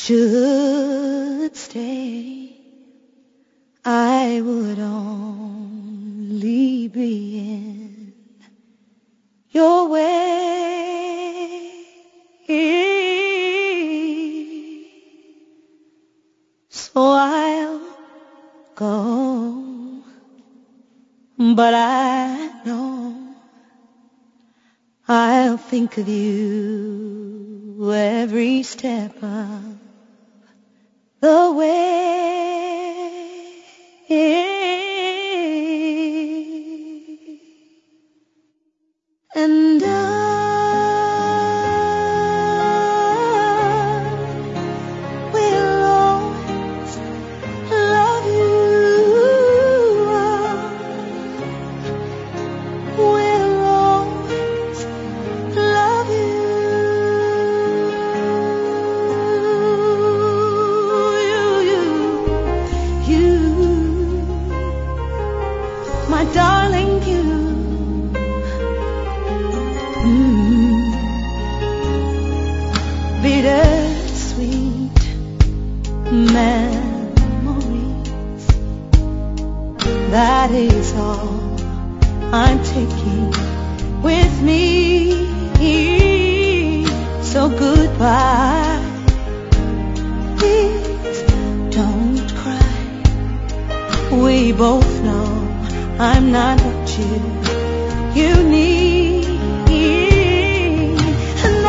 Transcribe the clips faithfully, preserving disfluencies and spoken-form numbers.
should stay, I would only be in your way. So I'll go, but I know I'll think of you every step of the way. And I will always love you. I will always love you. You, you, you, my darling, you. Mm. Bittersweet memories, that is all I'm taking with me. So goodbye, please don't cry. We both know I'm not what you you need. And I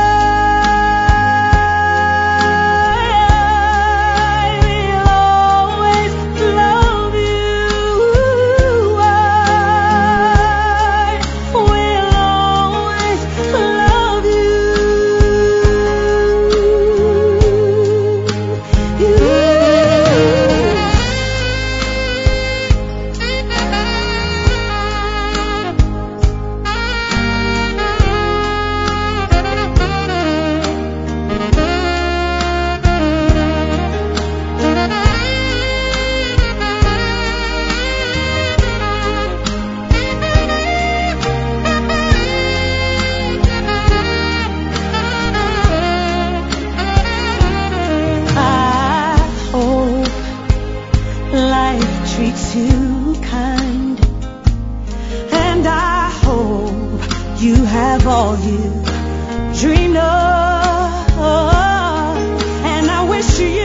will always love you. I will always love you. You. Life treats you kind, and I hope you have all you dreamed of, and I wish you